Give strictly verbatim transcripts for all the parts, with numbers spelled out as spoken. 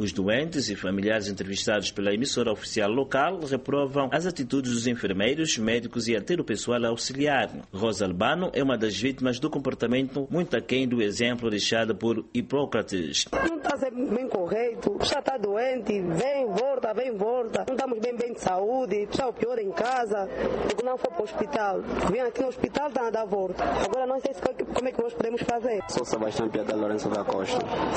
Os doentes e familiares entrevistados pela emissora oficial local reprovam as atitudes dos enfermeiros, médicos e até do pessoal auxiliar. Rosa Albano é uma das vítimas do comportamento muito aquém do exemplo deixado por Hipócrates. Não está bem correto, já está doente, vem, volta, vem, volta. Não estamos bem, bem de saúde, está o pior em casa, porque não foi para o hospital. Vem aqui no hospital, está a dar volta. Agora não sei como é que nós podemos fazer. Sou Sebastião Piedade Lourenço da Costa.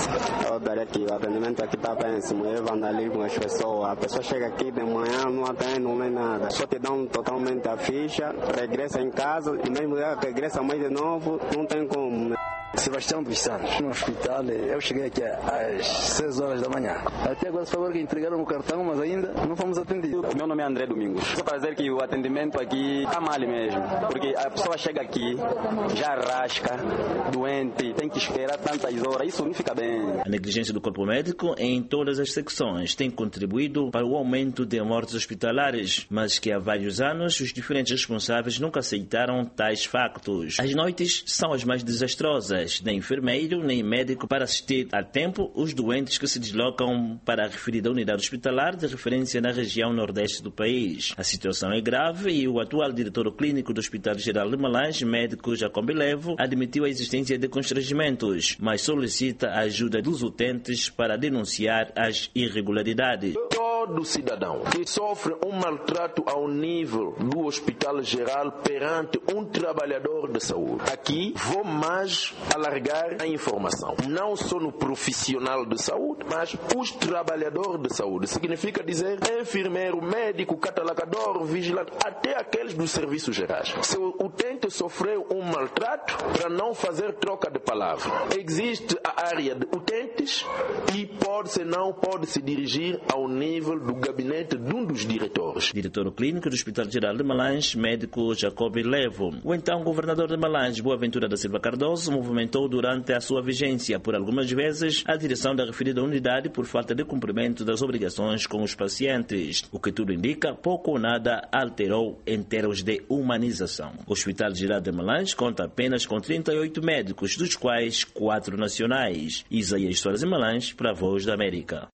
Eu darei aqui, o atendimento aqui está péssimo, é vandalismo as pessoas. A pessoa chega aqui de manhã, não atende, não lê nada. Só te dão totalmente a ficha, regressa em casa e mesmo regressa mais de novo, não tem como, né? Sebastião dos Santos, no hospital, eu cheguei aqui às seis horas da manhã. Até agora só que entregaram o cartão, mas ainda não fomos atendidos. O meu nome é André Domingos. Só para dizer que o atendimento aqui está mal mesmo, porque a pessoa chega aqui, já rasca, doente, tem que esperar tantas horas, isso não fica bem. A negligência do corpo médico em todas as secções tem contribuído para o aumento de mortes hospitalares, mas que há vários anos os diferentes responsáveis nunca aceitaram tais factos. As noites são as mais desastrosas. Nem enfermeiro, nem médico para assistir a tempo os doentes que se deslocam para a referida unidade hospitalar de referência na região nordeste do país. A situação é grave e o atual diretor clínico do Hospital Geral de Malange, médico Jacob Levo, admitiu a existência de constrangimentos, mas solicita a ajuda dos utentes para denunciar as irregularidades. Todo cidadão que sofre um maltrato ao nível do Hospital Geral perante um trabalhador de saúde. Aqui vou mais alargar a informação, não só no profissional de saúde, mas os trabalhadores de saúde. Significa dizer enfermeiro, médico, catalogador, vigilante, até aqueles dos serviços gerais. Se o utente sofreu um maltrato, para não fazer troca de palavra, existe a área de utentes e pode-se não pode se dirigir ao nível do gabinete de um dos diretores. Diretor clínico do Hospital Geral de Malange, médico Jacob Levo. O então governador de Malange, Boaventura da Silva Cardoso, movimentou durante a sua vigência, por algumas vezes, a direção da referida unidade por falta de cumprimento das obrigações com os pacientes. O que tudo indica, pouco ou nada alterou em termos de humanização. O Hospital Geral de Malange conta apenas com trinta e oito médicos, dos quais quatro nacionais. Isaías Soares de Malange, para a Voz da América.